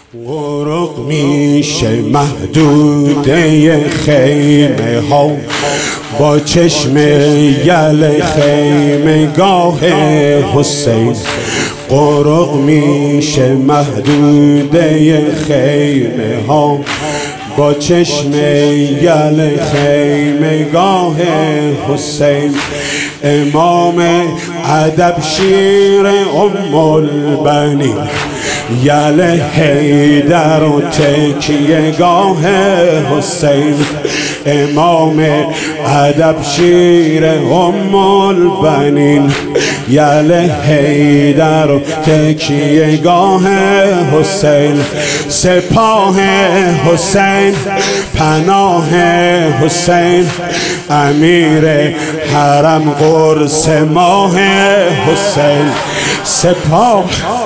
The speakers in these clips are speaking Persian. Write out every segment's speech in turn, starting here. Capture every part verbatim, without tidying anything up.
غرق میشه محدوده خیمه ها با چشم یل خیمه گاه حسین. غرق میشه محدوده خیمه ها با چشم یل خیمه گاه حسین. امام ادب شیر ام البنین یل حیدر و تکیه گاه حسین. امام ادب شیر ام البنین یل حیدر و تکیه گاه حسین. سپاه حسین پناه حسین امیر حرم قرص ماه حسین. سپاه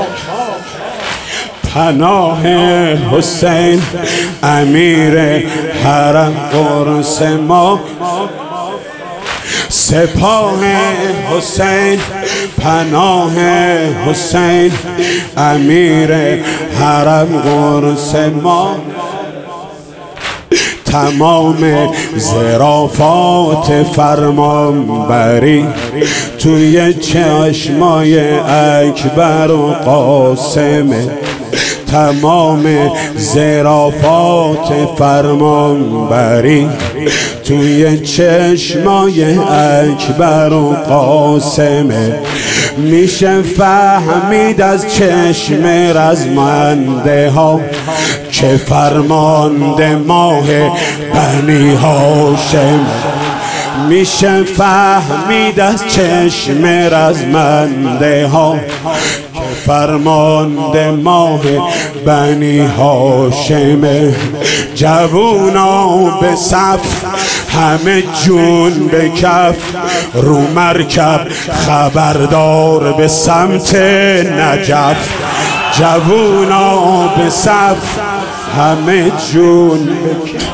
پناه حسین امیر حرم قرص ماه. سپاه حسین پناه حسین امیر حرم قرص ماه. تمام ظرافات فرمانبری توی چشمای اکبر و قاسمه. تمام ظرافات فرمانبری توی چشمای اکبر و قاسمه. میشه فهمید از چشم رزمنده ها که فرمانده ماه بنی هاشم. میشه فهمید از چشم رزمنده ها که فرمانده ماه بنی هاشم. جوونا به صف همه جون به کف رو مرکب خبردار به سمت نجف. جوونا به صف همه جون به کف.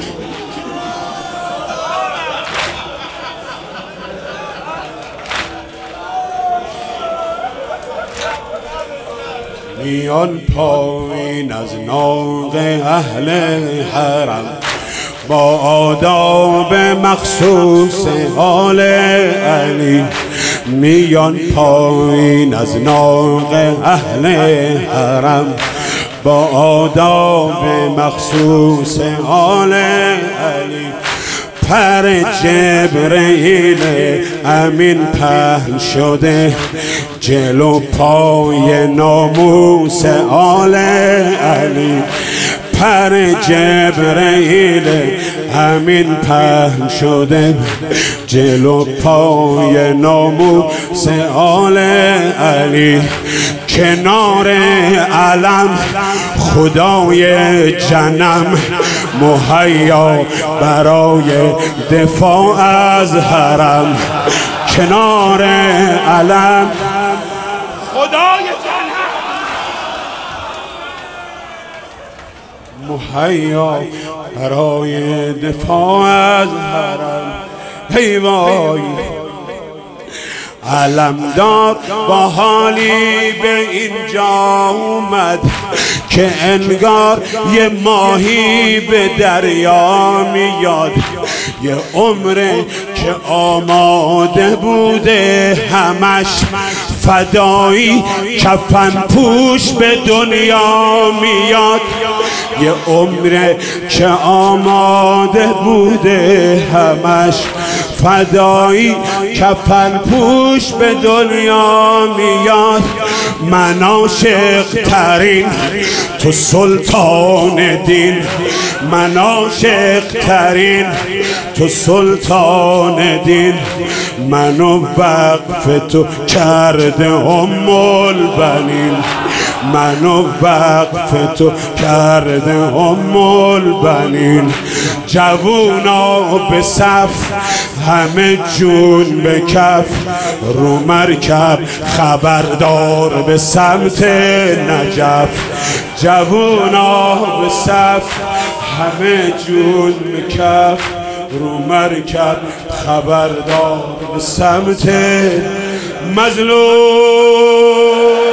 میان پایین از ناق اهل حرم با آداب مخصوص آل علی. میان پایین از ناق اهل حرم با آداب مخصوص آل علی. پر جبرئیل امین پهن شده جلو پای ناموس آل علی. پر جبرئیل امین پهن شده جلو پای ناموس آل علی. کنار علم خدای جنم مهیا برای دفاع از حرم. کنار علم خدای جنم مهیا برای دفاع از حرم. هی وای علمدار با حالی به اینجا اومد که انگار یه ماهی به دریا میاد. یه عمره که آماده بوده همش فدایی کفن پوش به دنیا میاد. یه عمره که آماده بوده همش فدایی کفن پوش به دنیا میاد. من عاشق ترین تو سلطان دین، من عاشق ترین تو سلطان دین. منو وقف تو کرده ام البنین، منو وقف تو کرده ام البنین. جوونا به صف همه جون به کف رو مرکب خبردار به سمت نجف. جوونا به صف همه جون به کف رو مرکب خبردار به سمت مظلوم.